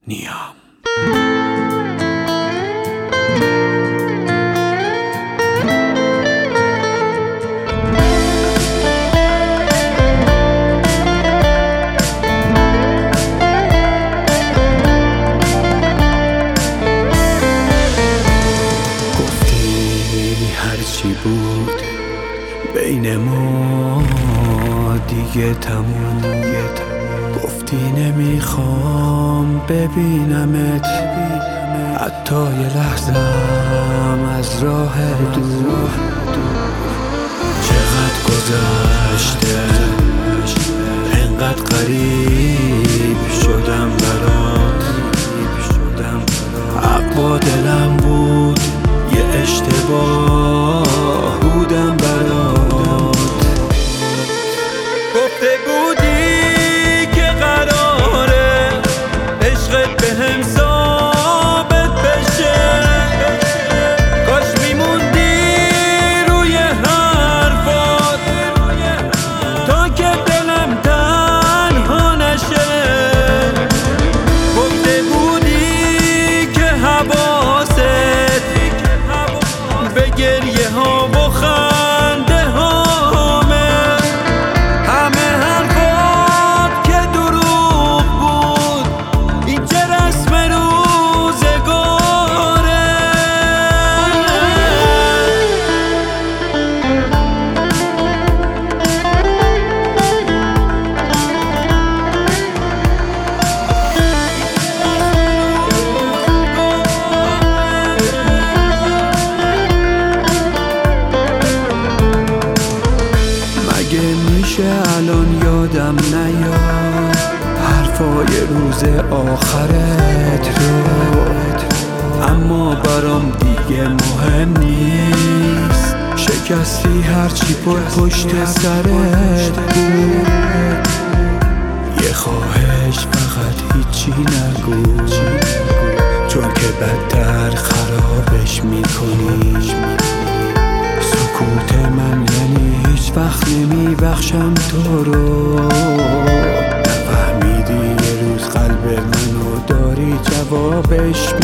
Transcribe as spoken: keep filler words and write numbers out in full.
نیام. هرچی بود بین ما دیگه تموم، گفتی نمیخوام ببینمت حتی یه لحظم از راه دور. چقدر گذشته انقدر قریب شدم برات، حق با دلم بود یه اشتباه بودم برات. گفته بودی که قراره عشقت بهم ثابت بشه، کاش میموندی روی حرفات تا که دلم تنها نشه. گفته بودی که حواست به گریه ها و خنده هامه، همه حرفات که دروغ بود این چه رسم روزگاره. میشه الان یادم نیاد حرفای روز آخرت رو، اما برام دیگه مهم نیست شکستی هرچی پر پشت سرت بود. یه خواهش فقط هیچی نگو، چون که بدتر خرابش میکنی. سکوت من یعنی هیچ وقت نمیبخشم تو رو، نفهمیدی یه روز قلب منو داری جوابش